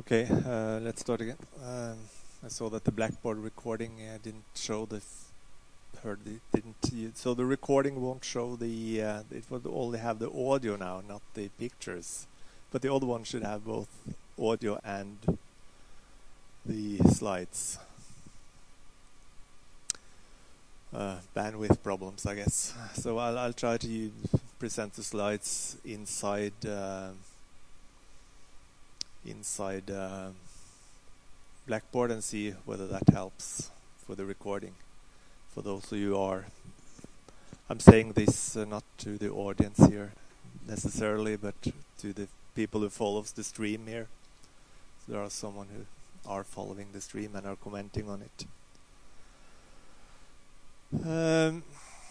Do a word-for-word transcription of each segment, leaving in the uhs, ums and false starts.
Okay, uh, let's start again. Um, I saw that the Blackboard recording uh, didn't show the heard it didn't so the recording won't show the uh, it would only have the audio now, not the pictures, but the other one should have both audio and the slides. Uh, bandwidth problems, I guess. So I'll I'll try to present the slides inside uh, inside uh, Blackboard and see whether that helps for the recording. For those of you who are, I'm saying this uh, not to the audience here necessarily, but to the people who follows the stream here. So there are someone who are following the stream and are commenting on it. Um,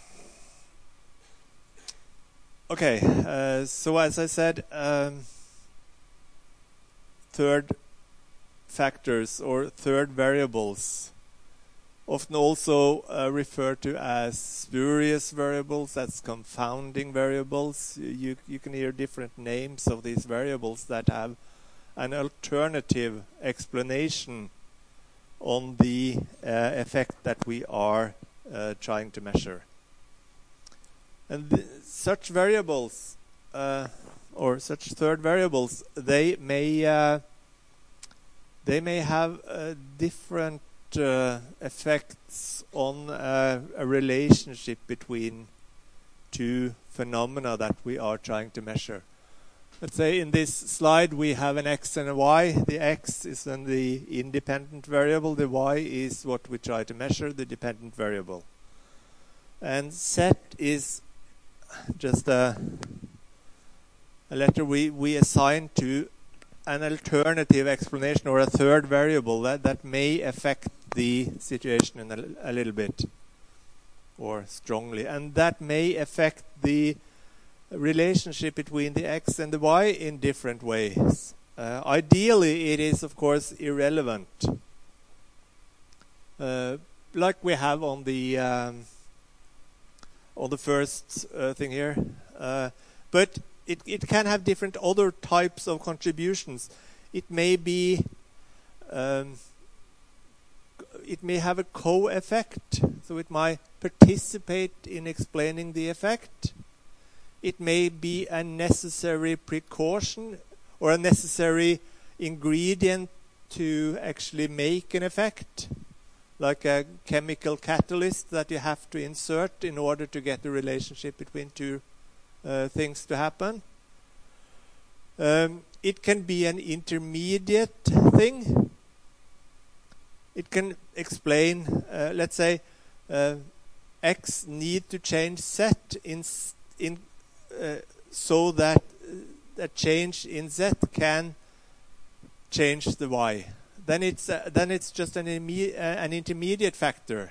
okay, uh, so as I said, um, third factors or third variables, often also uh, referred to as spurious variables, that's confounding variables. You, you can hear different names of these variables that have an alternative explanation on the uh, effect that we are uh, trying to measure. And th such variables, uh, or such third variables, they may uh, they may have uh, different uh, effects on uh, a relationship between two phenomena that we are trying to measure. Let's say in this slide we have an x and a y. The x is then the independent variable. The y is what we try to measure, the dependent variable. And z is just a, a letter we, we assign to an alternative explanation or a third variable that, that may affect the situation in a, a little bit or strongly. And that may affect the relationship between the x and the y in different ways. Uh, ideally, it is, of course, irrelevant, uh, like we have on the um, on the first uh, thing here. Uh, but it it can have different other types of contributions. It may be um, it may have a co-effect, so it might participate in explaining the effect. It may be a necessary precaution or a necessary ingredient to actually make an effect, like a chemical catalyst that you have to insert in order to get the relationship between two uh, things to happen. Um, it can be an intermediate thing. It can explain, uh, let's say, uh, X need to change Z in in Uh, so that uh, a change in Z can change the Y. Then it's uh, then it's just an imme uh, an intermediate factor.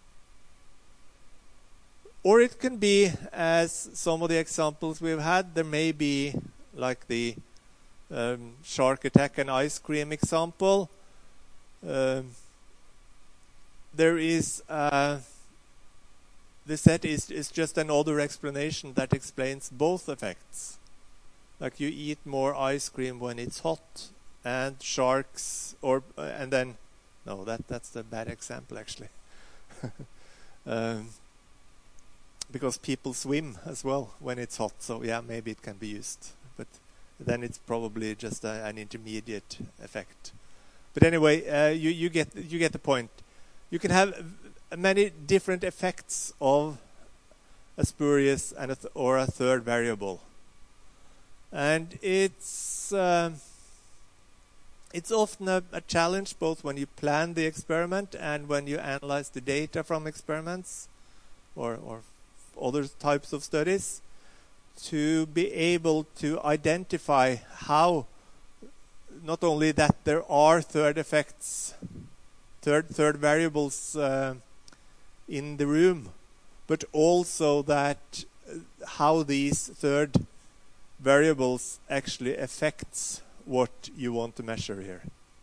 Or it can be, as some of the examples we've had, there may be like the um, shark attack and ice cream example. Um, there is uh, The set is, is just another explanation that explains both effects. Like you eat more ice cream when it's hot, and sharks, or uh, and then, no, that that's the bad example actually. um, because people swim as well when it's hot, so yeah, maybe it can be used. But then it's probably just a, an intermediate effect. But anyway, uh, you you get you get the point. You can have many different effects of a spurious and a th or a third variable, and it's um, it's often a, a challenge both when you plan the experiment and when you analyze the data from experiments or, or other types of studies, to be able to identify how not only that there are third effects, third third variables uh, in the room, but also that uh, how these third variables actually affects what you want to measure here.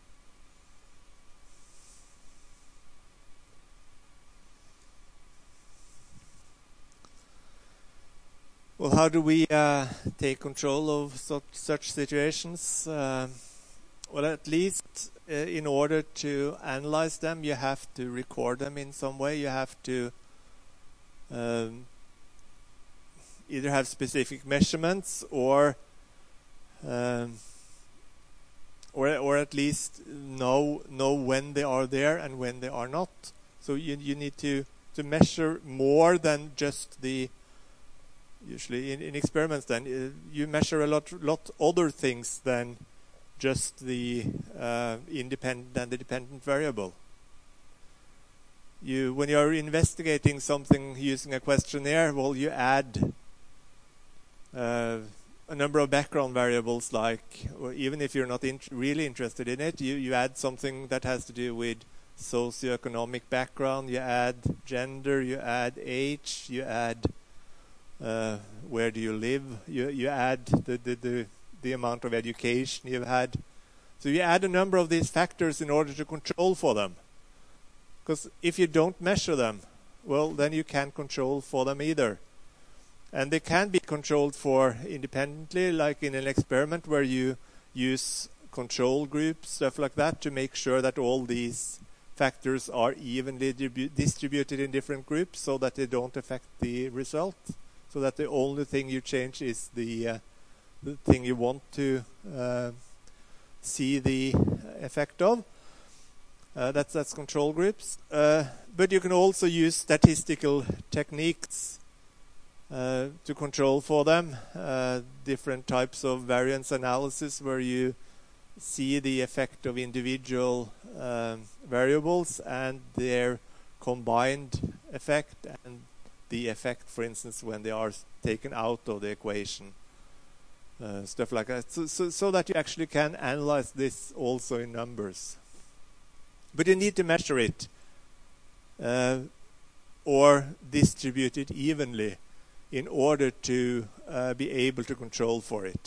Well, how do we uh, take control of such, such situations? Uh, well, at least uh, in order to analyze them, you have to record them in some way. You have to um, either have specific measurements or um, or or at least know know when they are there and when they are not. So you you need to to measure more than just the usually in, in experiments. Then uh, you measure a lot lot other things than just the uh, independent and the dependent variable. You when you are investigating something using a questionnaire, well, you add uh, a number of background variables, like, or even if you're not in really interested in it, you, you add something that has to do with socioeconomic background, you add gender, you add age, you add uh, where do you live, you, you add the, the, the, the amount of education you've had. So you add a number of these factors in order to control for them. Because if you don't measure them, well, then you can't control for them either. And they can be controlled for independently, like in an experiment where you use control groups, stuff like that, to make sure that all these factors are evenly distributed in different groups so that they don't affect the result. So that the only thing you change is the, uh, the thing you want to uh, see the effect of. Uh, that's, that's control groups. Uh, but you can also use statistical techniques Uh, to control for them, uh, different types of variance analysis where you see the effect of individual um, variables and their combined effect, and the effect, for instance, when they are taken out of the equation, uh, stuff like that, so, so, so that you actually can analyze this also in numbers. But you need to measure it uh, or distribute it evenly in order to uh, be able to control for it.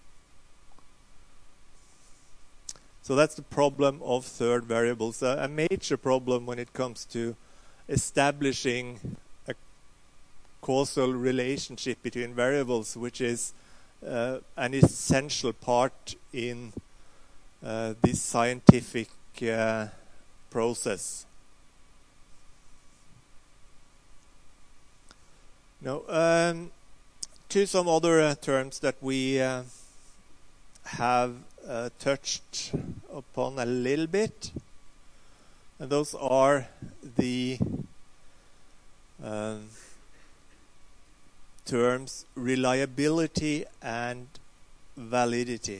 So that's the problem of third variables. Uh, a major problem when it comes to establishing a causal relationship between variables, which is uh, an essential part in uh, this scientific uh, process. No, um, to some other uh, terms that we uh, have uh, touched upon a little bit, and those are the uh, terms reliability and validity.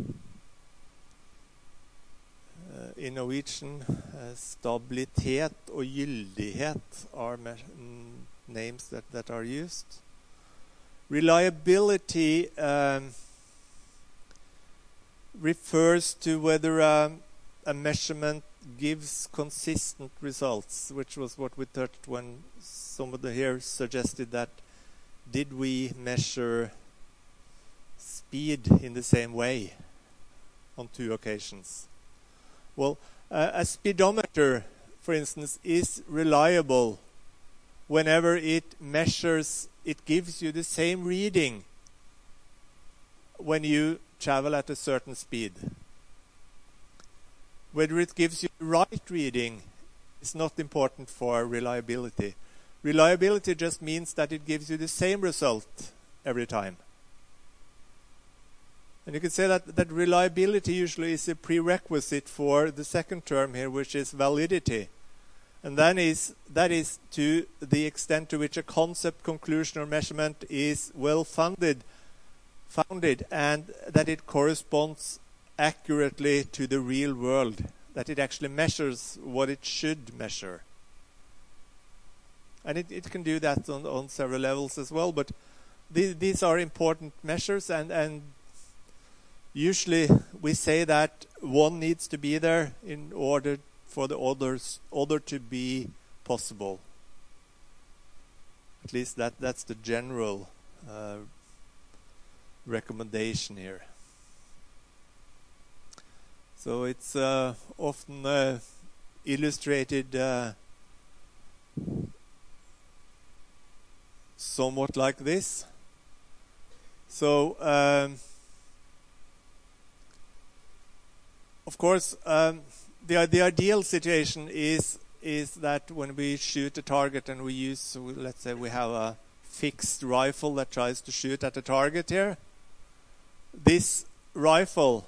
Uh, in Norwegian, uh, stabilitet og gyldighet are names that, that are used. Reliability um, refers to whether um, a measurement gives consistent results, which was what we touched when somebody here suggested that did we measure speed in the same way on two occasions. Well, uh, a speedometer, for instance, is reliable whenever it measures, it gives you the same reading when you travel at a certain speed. Whether it gives you the right reading is not important for reliability. Reliability just means that it gives you the same result every time. And you can say that, that reliability usually is a prerequisite for the second term here, which is validity. And that is, that is to the extent to which a concept, conclusion, or measurement is well-founded, founded, and that it corresponds accurately to the real world, that it actually measures what it should measure. And it, it can do that on, on several levels as well, but these, these are important measures, and, and usually we say that one needs to be there in order for the others, other to be possible. At least that, that's the general uh, recommendation here. So it's uh, often uh, illustrated uh, somewhat like this. So um, of course, um, the the ideal situation is is that when we shoot a target and we use, so we, let's say we have a fixed rifle that tries to shoot at a target here. This rifle,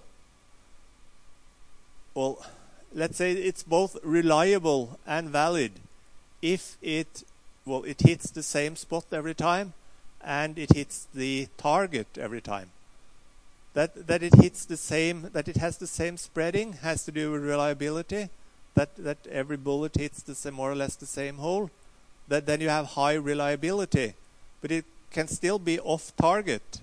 well, let's say it's both reliable and valid if it, well, it hits the same spot every time and it hits the target every time. That that it hits the same, that it has the same spreading has to do with reliability. That that every bullet hits the same, more or less the same hole. That then you have high reliability, but it can still be off target.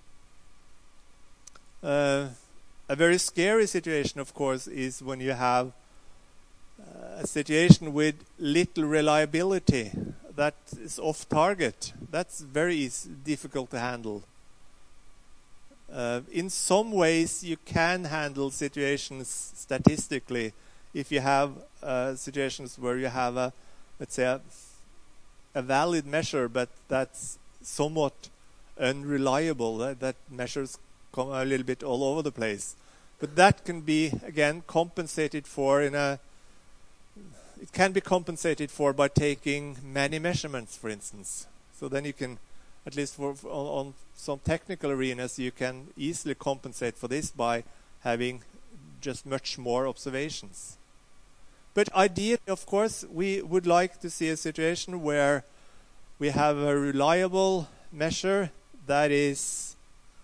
Uh, a very scary situation, of course, is when you have uh, a situation with little reliability that is off target. That's very easy, difficult to handle. Uh, in some ways, you can handle situations statistically if you have uh, situations where you have a, let's say, a, a valid measure, but that's somewhat unreliable. That, that measures come a little bit all over the place. But that can be, again, compensated for in a... It can be compensated for by taking many measurements, for instance. So then you can, at least for, for on, on some technical arenas, you can easily compensate for this by having just much more observations. But ideally, of course, we would like to see a situation where we have a reliable measure that is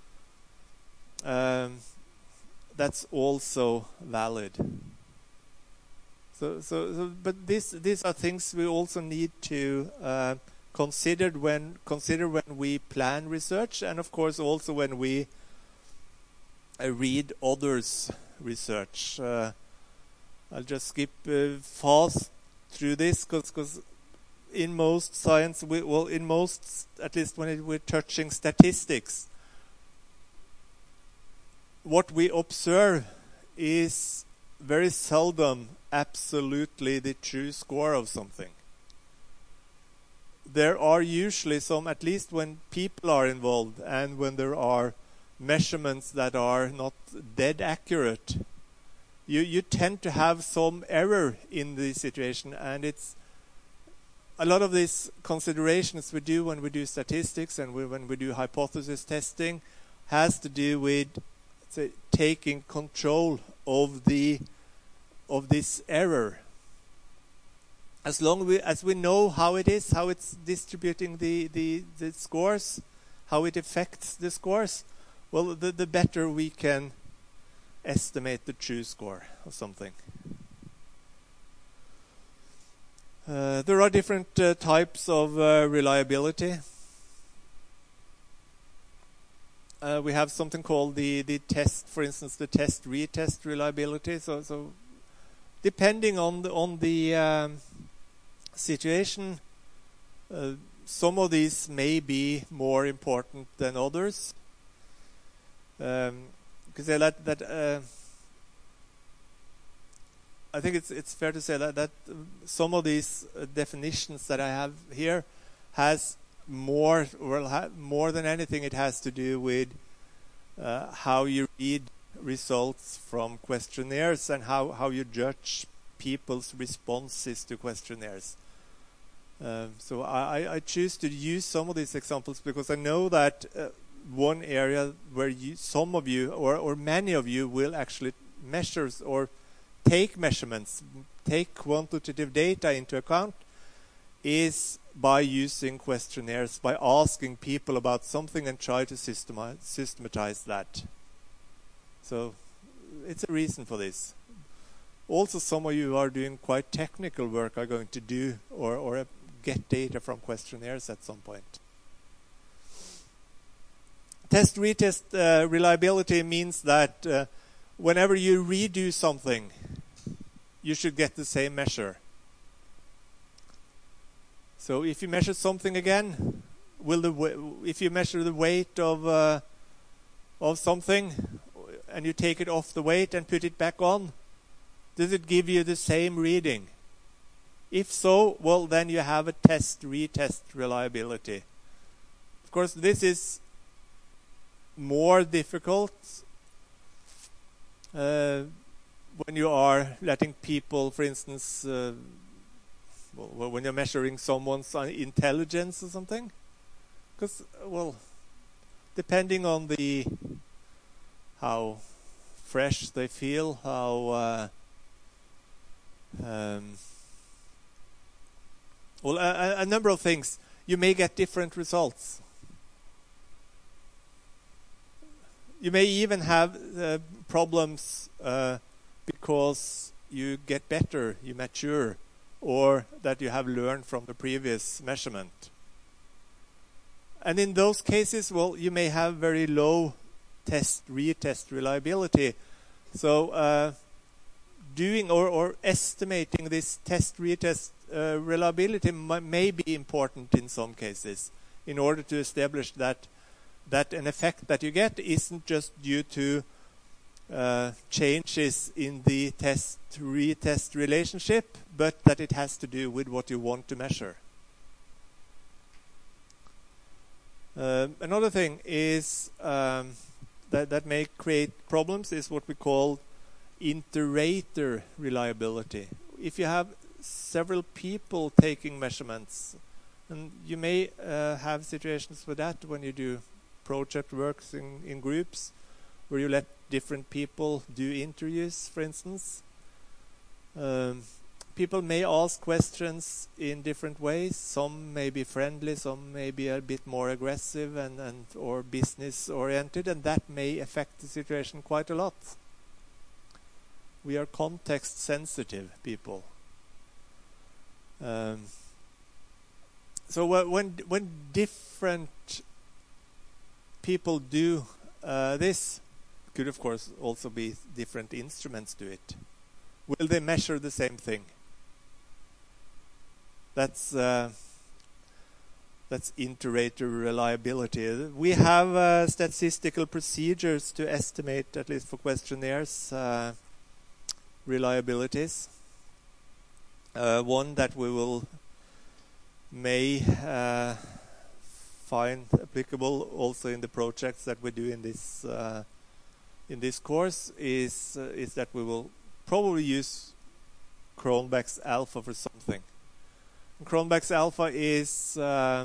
um, that's also valid. So, so, so but this, these are things we also need to uh, consider when consider when we plan research, and of course also when we uh, read others' research. Uh, I'll just skip uh, fast through this because in most science, we, well, in most, at least when it, we're touching statistics, what we observe is very seldom absolutely the true score of something. There are usually some, at least when people are involved and when there are measurements that are not dead accurate, you, you tend to have some error in the situation, and it's a lot of these considerations we do when we do statistics and we, when we do hypothesis testing has to do with, say, taking control of the of this error. As long we, as we know how it is, how it's distributing the, the, the scores, how it affects the scores, well, the, the better we can estimate the true score of something. Uh, there are different uh, types of uh, reliability. Uh, we have something called the, the test, for instance, the test-retest reliability. So, so depending on the, on the um, situation, uh, some of these may be more important than others. Um, because that that uh, I think it's it's fair to say that that some of these uh, definitions that I have here has more, well, ha more than anything, it has to do with uh, how you read results from questionnaires and how how you judge people's responses to questionnaires. Um, so I, I choose to use some of these examples because I know that uh, one area where you, some of you or, or many of you will actually measure or take measurements, take quantitative data into account, is by using questionnaires, by asking people about something and try to systemize, systematize that. So it's a reason for this. Also, some of you are doing quite technical work, are going to do or, or get data from questionnaires at some point. Test-retest uh, reliability means that uh, whenever you redo something, you should get the same measure. So if you measure something again, will the if you measure the weight of uh, of something and you take it off the weight and put it back on, does it give you the same reading? If so, well, then you have a test-retest reliability. Of course, this is more difficult uh, when you are letting people, for instance, uh, well, when you're measuring someone's intelligence or something, because, well, depending on the how fresh they feel, how uh, um, well, a, a number of things, you may get different results. You may even have uh, problems uh, because you get better, you mature, or that you have learned from the previous measurement. And in those cases, well, you may have very low test, retest reliability. So uh, doing or, or estimating this test, retest uh, reliability m- may be important in some cases in order to establish that that an effect that you get isn't just due to uh, changes in the test-retest relationship, but that it has to do with what you want to measure. Uh, another thing is um, that, that may create problems is what we call inter-rater reliability. If you have several people taking measurements, and you may uh, have situations with that when you do project works in, in groups where you let different people do interviews, for instance. Um, people may ask questions in different ways. Some may be friendly, some may be a bit more aggressive and, and or business oriented, and that may affect the situation quite a lot. We are context sensitive people. Um, so when when different people do uh, this, could of course also be different instruments do it. Will they measure the same thing? That's uh, that's inter-rater reliability. We have uh, statistical procedures to estimate, at least for questionnaires, uh, reliabilities. Uh, one that we will may uh, find applicable also in the projects that we do in this uh, in this course is uh, is that we will probably use Cronbach's alpha for something. Cronbach's alpha is uh,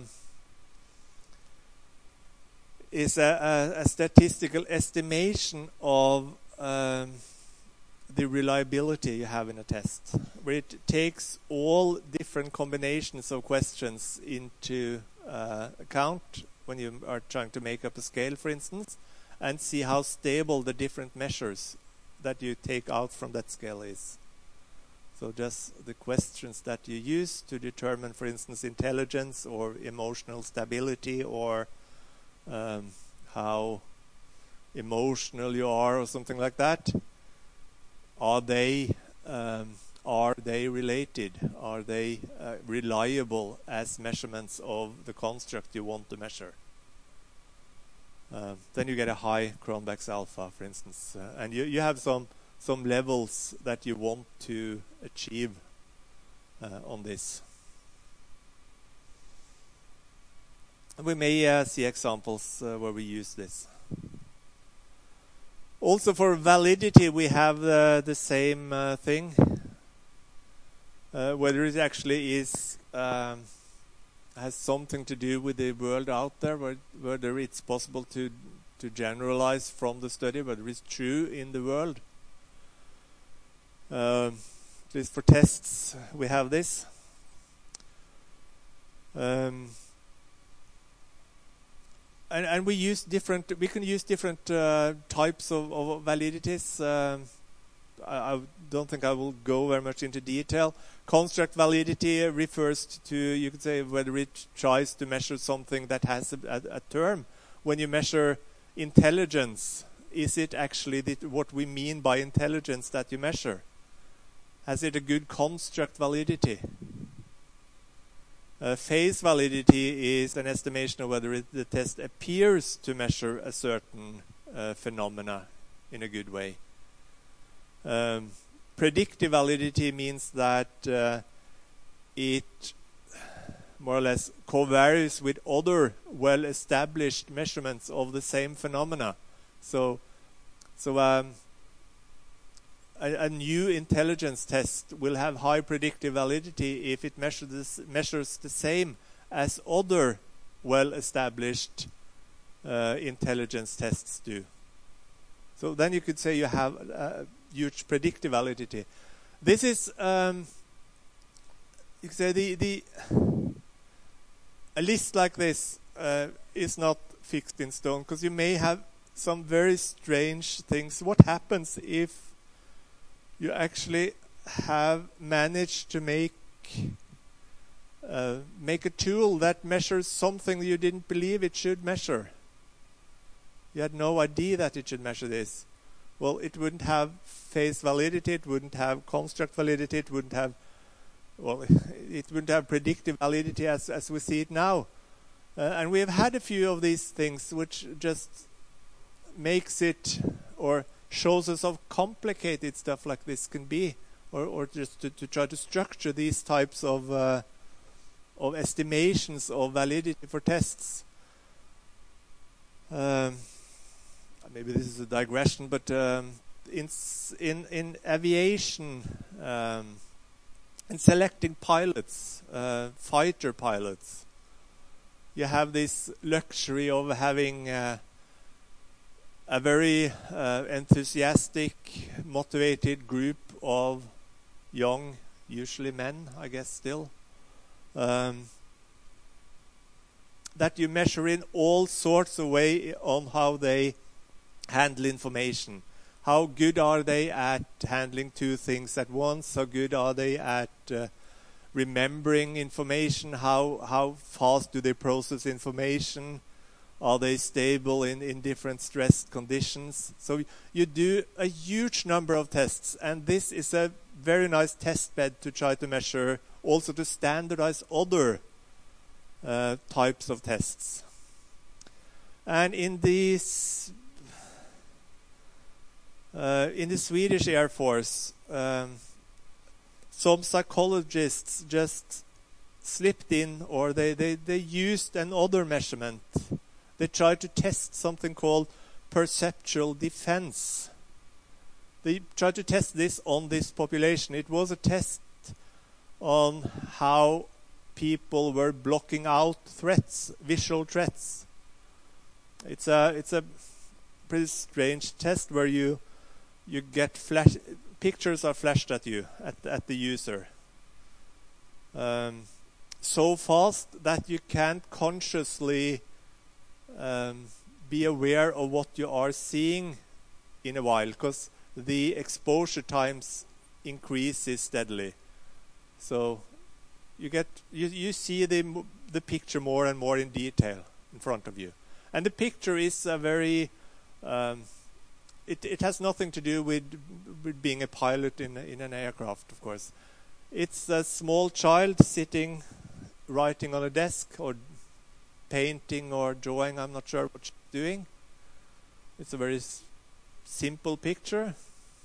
is a, a, a statistical estimation of um, the reliability you have in a test, where it takes all different combinations of questions into uh, account when you are trying to make up a scale, for instance, and see how stable the different measures that you take out from that scale is. So just the questions that you use to determine, for instance, intelligence or emotional stability, or um, how emotional you are, or something like that. Are they um, are they related? Are they uh, reliable as measurements of the construct you want to measure? Uh, then you get a high Cronbach's alpha, for instance, uh, and you you have some some levels that you want to achieve uh, on this. And we may uh, see examples uh, where we use this. Also for validity, we have uh, the same uh, thing. Uh, whether it actually is um, has something to do with the world out there, whether it's possible to to generalize from the study, whether it's true in the world. Um, at least for tests, we have this. Um, And, and we use different. We can use different uh, types of, of validities. Um, I, I don't think I will go very much into detail. Construct validity refers to, you could say, whether it tries to measure something that has a, a, a term. When you measure intelligence, is it actually the, what we mean by intelligence that you measure? Has it a good construct validity? Uh, phase validity is an estimation of whether it, the test appears to measure a certain uh, phenomena in a good way. Um, predictive validity means that uh, it more or less co-varies with other well-established measurements of the same phenomena. So, so um, a, a new intelligence test will have high predictive validity if it measures measures the same as other well-established uh, intelligence tests do. So then you could say you have a huge predictive validity. This is, um, you could say, the the a list like this uh, is not fixed in stone, because you may have some very strange things. What happens if you actually have managed to make uh, make a tool that measures something you didn't believe it should measure? You had no idea that it should measure this. Well, it wouldn't have phase validity, it wouldn't have construct validity, it wouldn't have, well, it wouldn't have predictive validity as, as we see it now. Uh, and we have had a few of these things which just makes it, or shows us how complicated stuff like this can be, or, or just to, to try to structure these types of, uh, of estimations of validity for tests. Um, Maybe this is a digression, but um, in in in aviation, um, in selecting pilots, uh, fighter pilots, you have this luxury of having uh, a very uh, enthusiastic, motivated group of young, usually men, I guess still, um, that you measure in all sorts of ways on how they handle information. How good are they at handling two things at once? How good are they at uh, remembering information? How how fast do they process information? Are they stable in, in different stressed conditions? So you do a huge number of tests, and this is a very nice test bed to try to measure, also to standardize other uh, types of tests. And in these Uh, in the Swedish Air Force, um, some psychologists just slipped in, or they, they, they used another measurement. They tried to test something called perceptual defense. They tried to test this on this population. It was a test on how people were blocking out threats, visual threats. It's a it's a pretty strange test where you you get flash pictures are flashed at you at at the user um, so fast that you can't consciously um, be aware of what you are seeing in a while, because the exposure times increases steadily. So you get you you see the the picture more and more in detail in front of you, and the picture is a very um, it it has nothing to do with with being a pilot in in an aircraft, of course. It's a small child sitting, writing on a desk or painting or drawing. I'm not sure what she's doing. It's a very s- simple picture.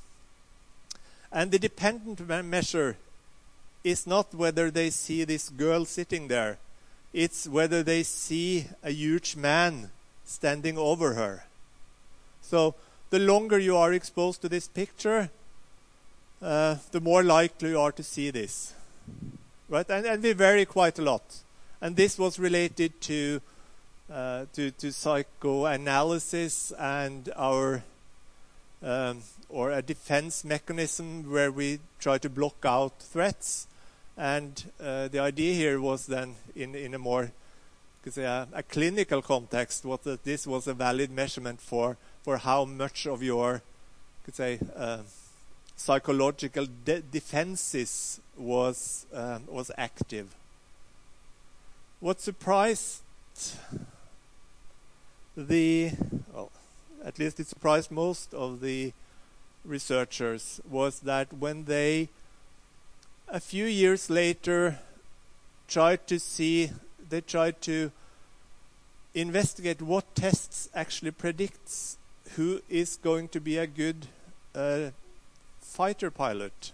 And the dependent me- measure is not whether they see this girl sitting there. It's whether they see a huge man standing over her. So the longer you are exposed to this picture, uh, the more likely you are to see this. Right? And, and we vary quite a lot. And this was related to uh, to, to psychoanalysis and our um, or a defense mechanism where we try to block out threats. And uh, the idea here was then in, in a more could say a, a clinical context, was that this was a valid measurement for, for how much of your could say uh, psychological de- defenses was um, was active. What surprised the, well, at least it surprised most of the researchers, was that when they, a few years later, tried to see, they tried to investigate what tests actually predicts who is going to be a good uh, fighter pilot.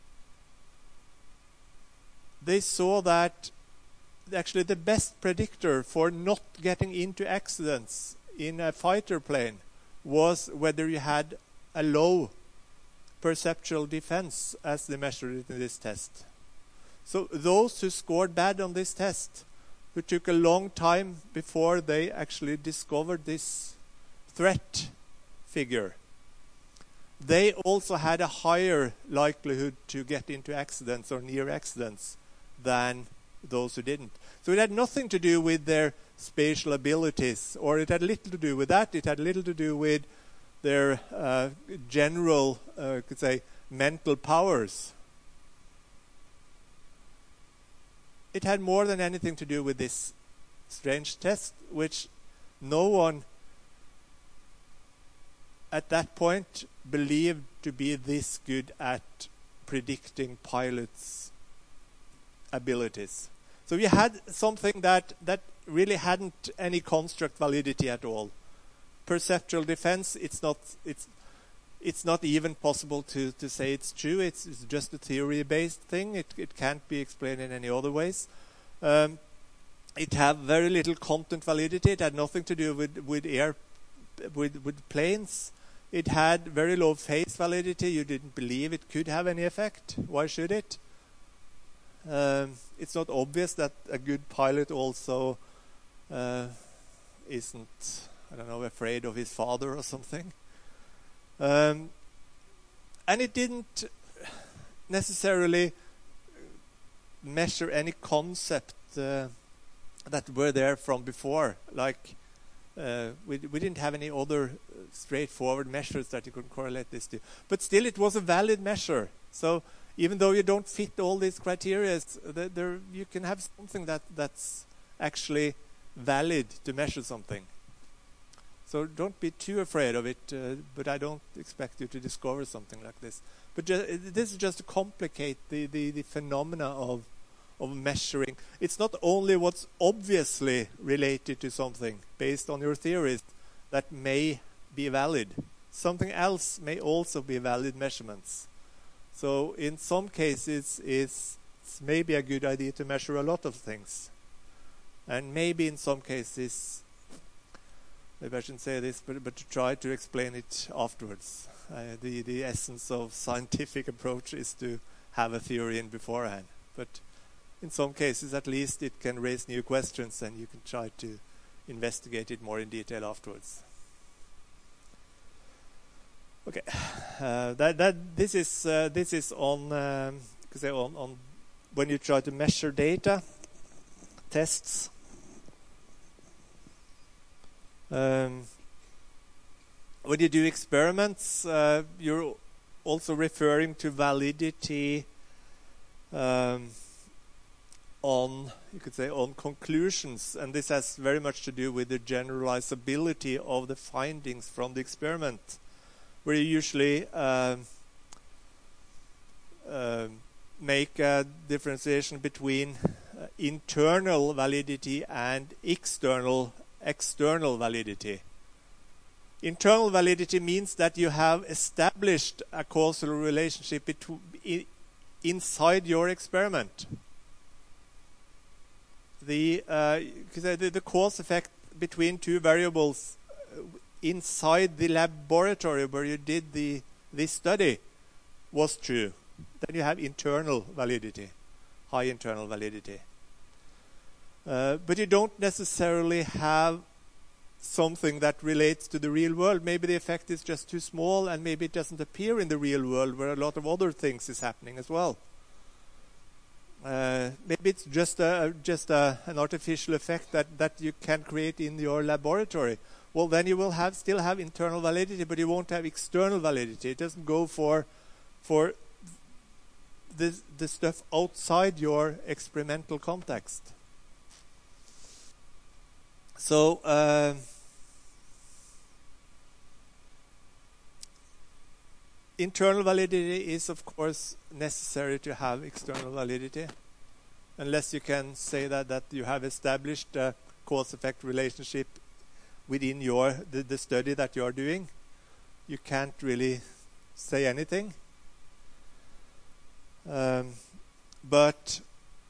They saw that actually the best predictor for not getting into accidents in a fighter plane was whether you had a low perceptual defense as they measured it in this test. So those who scored bad on this test, who took a long time before they actually discovered this threat figure, they also had a higher likelihood to get into accidents or near accidents than those who didn't. So it had nothing to do with their spatial abilities, or it had little to do with that. It had little to do with their uh, general, uh, could say, mental powers. It had more than anything to do with this strange test, which no one at that point believed to be this good at predicting pilots' abilities. So we had something that, that really hadn't any construct validity at all. Perceptual defense, it's not it's it's not even possible to, to say it's true. It's, it's just a theory-based thing. It it can't be explained in any other ways. Um, it had very little content validity. It had nothing to do with with air with with planes. It had very low phase validity. You didn't believe it could have any effect. Why should it? Um, it's not obvious that a good pilot also uh, isn't, I don't know, afraid of his father or something. Um, and it didn't necessarily measure any concept uh, that were there from before. Like, uh, we, we didn't have any other straightforward measures that you could correlate this to. But still, it was a valid measure. So even though you don't fit all these criteria, there, there, you can have something that, that's actually valid to measure something. So don't be too afraid of it, uh, but I don't expect you to discover something like this. But ju this is just to complicate the, the, the phenomena of, of measuring. It's not only what's obviously related to something based on your theories that may be valid. Something else may also be valid measurements. So in some cases, it's, it's maybe a good idea to measure a lot of things. And maybe in some cases, maybe I shouldn't say this, but, but to try to explain it afterwards. Uh, the, the essence of scientific approach is to have a theory in beforehand. But in some cases, at least, it can raise new questions and you can try to investigate it more in detail afterwards. Okay, uh, that that this is uh, this is on um, say on on when you try to measure data tests. Um, when you do experiments, uh, you're also referring to validity um, on, you could say, on conclusions, and this has very much to do with the generalizability of the findings from the experiment, where you usually uh, uh, make a differentiation between uh, internal validity and external external validity. Internal validity means that you have established a causal relationship between I, inside your experiment. The, uh, the the cause effect between two variables uh, inside the laboratory where you did the this study was true. Then you have internal validity, high internal validity. Uh, but you don't necessarily have something that relates to the real world. Maybe the effect is just too small, and maybe it doesn't appear in the real world where a lot of other things is happening as well. Uh, maybe it's just a, just a, an artificial effect that, that you can create in your laboratory. Well, then you will have still have internal validity, but you won't have external validity. It doesn't go for for the the stuff outside your experimental context. So uh, internal validity is, of course, necessary to have external validity, unless you can say that that you have established a cause-effect relationship within your the, the study that you are doing. You can't really say anything. Um, but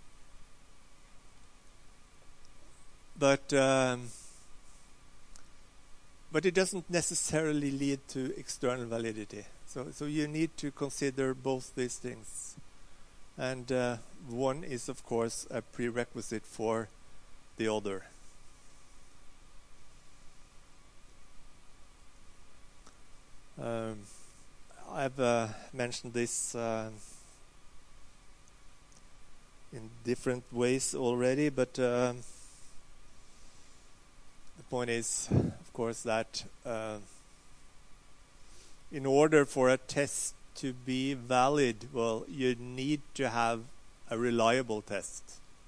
but um, but it doesn't necessarily lead to external validity. So, so you need to consider both these things. And uh, one is, of course, a prerequisite for the other. Um, I've uh, mentioned this uh, in different ways already, but um, the point is, of course, that uh, in order for a test to be valid, well, you need to have a reliable test.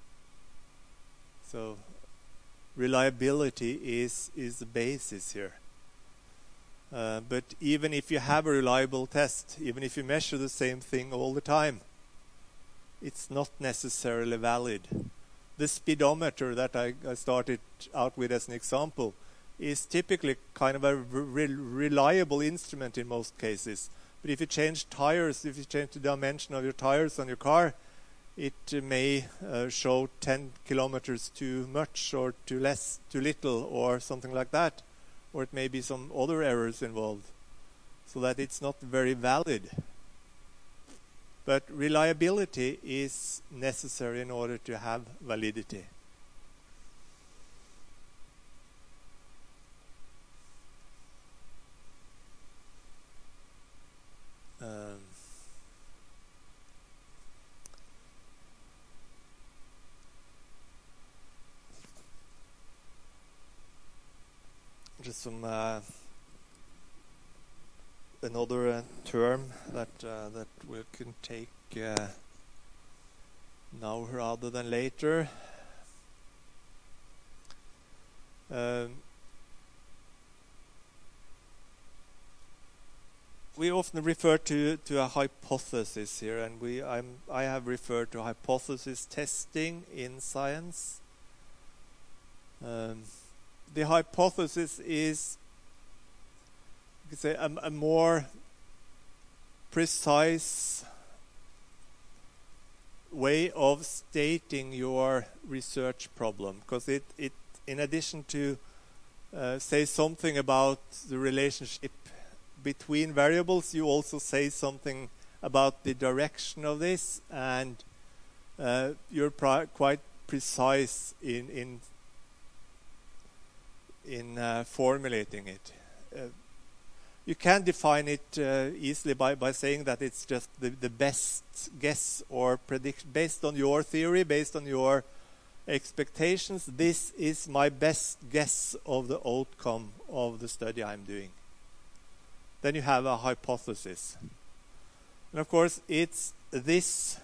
So reliability is is the basis here. Uh, but even if you have a reliable test, even if you measure the same thing all the time, it's not necessarily valid. The speedometer that I, I started out with as an example is typically kind of a re reliable instrument in most cases. But if you change tires, if you change the dimension of your tires on your car, it uh, may uh, show ten kilometers too much or too less, too little, or something like that. Or it may be some other errors involved, so that it's not very valid. But reliability is necessary in order to have validity. Um, just some uh, another uh, term that uh, that we can take uh, now rather than later. Um, we often refer to to a hypothesis here, and we I'm I have referred to hypothesis testing in science. Um, the hypothesis is, you could say, a, a more precise way of stating your research problem, because it, it in addition to uh, say something about the relationship between variables, you also say something about the direction of this, and uh, you're pri quite precise in in in uh, formulating it. Uh, you can define it uh, easily by, by saying that it's just the, the best guess or prediction based on your theory, based on your expectations. This is my best guess of the outcome of the study I'm doing. Then you have a hypothesis. And of course, it's this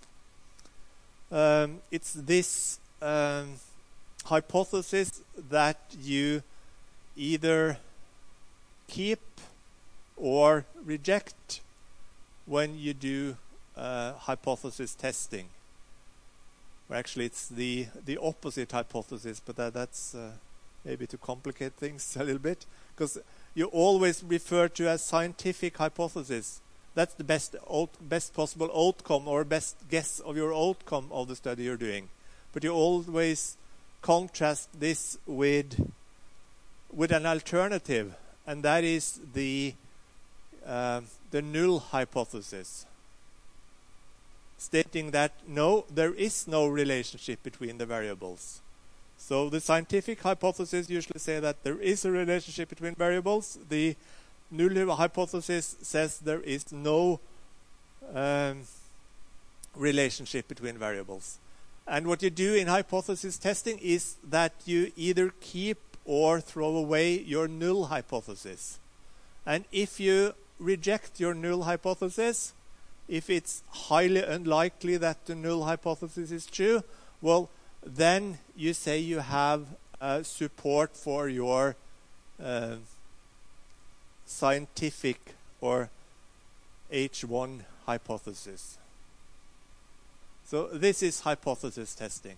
um, it's this um, hypothesis that you either keep or reject when you do uh, hypothesis testing. Or actually, it's the the opposite hypothesis, but that, that's uh, maybe to complicate things a little bit, because you always refer to a scientific hypothesis. That's the best out, best possible outcome or best guess of your outcome of the study you're doing. But you always contrast this with with an alternative, and that is the uh, the null hypothesis, stating that no, there is no relationship between the variables. So the scientific hypothesis usually say that there is a relationship between variables. The null hypothesis says there is no um, relationship between variables. And what you do in hypothesis testing is that you either keep or throw away your null hypothesis. And if you reject your null hypothesis, if it's highly unlikely that the null hypothesis is true, well, then you say you have uh, support for your uh, scientific or H one hypothesis. So this is hypothesis testing.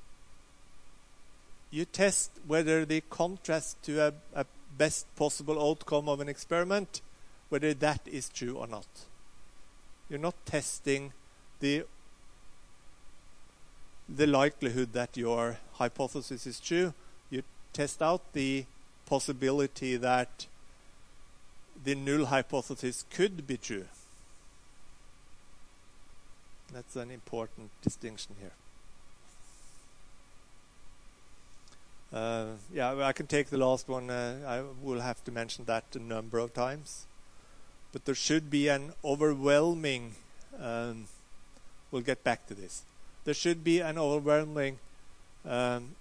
You test whether the contrast to a, a best possible outcome of an experiment, whether that is true or not. You're not testing the the likelihood that your hypothesis is true. You test out the possibility that the null hypothesis could be true. That's an important distinction here. Uh, yeah, I can take the last one. Uh, I will have to mention that a number of times. But there should be an overwhelming, um, we'll get back to this. There should be an overwhelming um,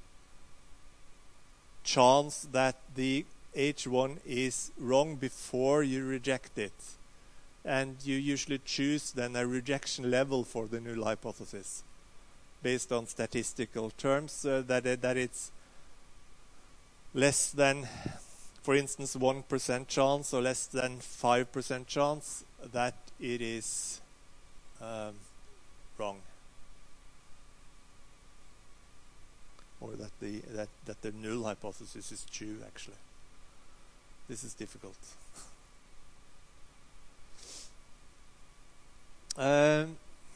chance that the H one is wrong before you reject it. And you usually choose then a rejection level for the null hypothesis based on statistical terms, uh, that, it, that it's less than, for instance, one percent chance or less than five percent chance that it is um, wrong. Or that the, that, that the null hypothesis is true, actually. This is difficult. um,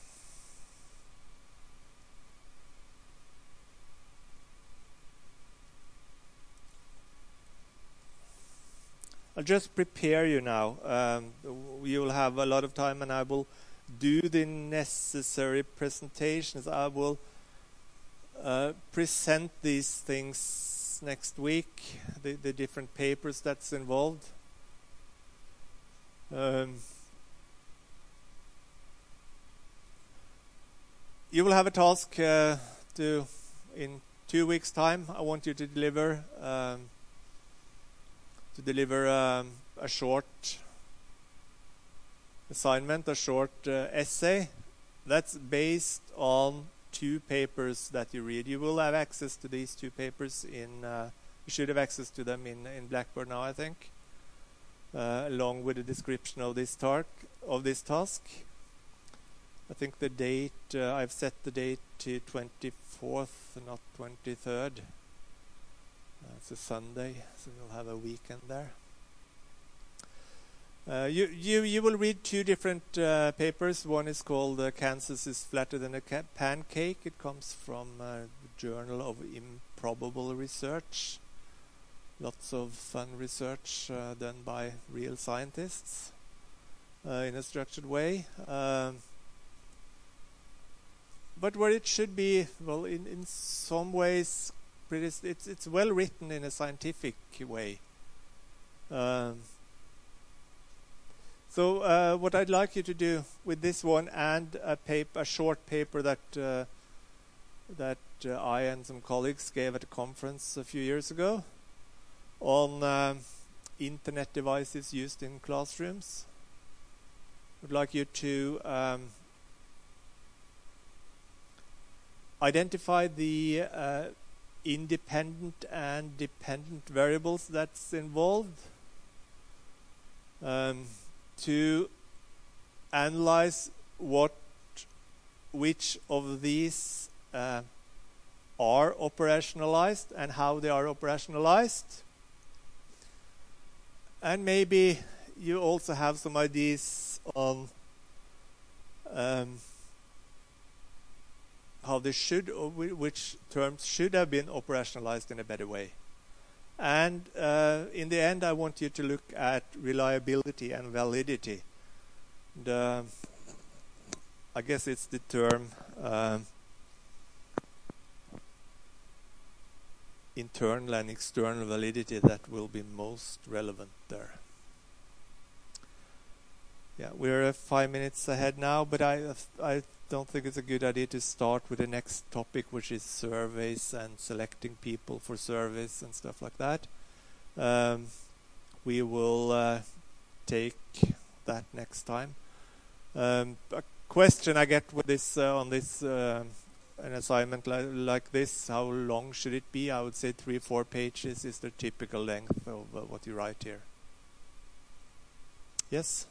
I'll just prepare you now. Um, you will have a lot of time, and I will do the necessary presentations. I will uh, present these things next week, the, the different papers that's involved. Um, you will have a task uh, to, in two weeks' time, I want you to deliver um, to deliver um, a short assignment, a short uh, essay that's based on two papers that you read. You will have access to these two papers in, uh, you should have access to them in, in Blackboard now, I think, uh, along with a description of this, tar of this task. I think the date, uh, I've set the date to twenty-fourth, not twenty-third. Uh, it's a Sunday, so you'll have a weekend there. Uh, you, you, you will read two different uh, papers. One is called uh, Kansas is Flatter Than a Pancake. It comes from uh, the Journal of Improbable Research. Lots of fun research uh, done by real scientists uh, in a structured way. Um, but where it should be, well, in, in some ways, It's, it's, it's well written in a scientific way. Um, so uh, what I'd like you to do with this one and a, paper, a short paper that uh, that uh, I and some colleagues gave at a conference a few years ago on um, internet devices used in classrooms. I'd like you to um, identify the uh, independent and dependent variables that's involved, um, to analyze what which of these uh, are operationalized and how they are operationalized, and maybe you also have some ideas on um, how they should, or which terms should have been operationalized in a better way. And uh, in the end, I want you to look at reliability and validity. And, uh, I guess it's the term um, internal and external validity that will be most relevant there. Yeah, we're uh, five minutes ahead now, but I I don't think it's a good idea to start with the next topic, which is surveys and selecting people for surveys and stuff like that. Um, we will uh, take that next time. Um, a question I get with this uh, on this uh, an assignment li like this: how long should it be? I would say three, four pages is the typical length of uh, what you write here. Yes.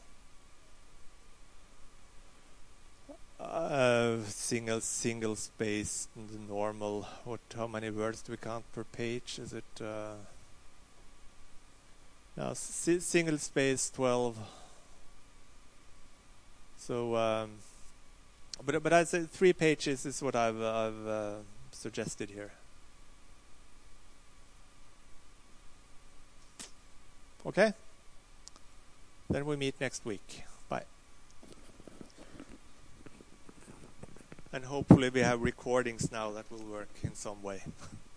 Uh, single single space, the normal. What? How many words do we count per page? Is it? Uh, no, si single space twelve. So, um, but but I'd say three pages is what I've I've uh, suggested here. Okay. then we meet next week. Bye. And hopefully we have recordings now that will work in some way.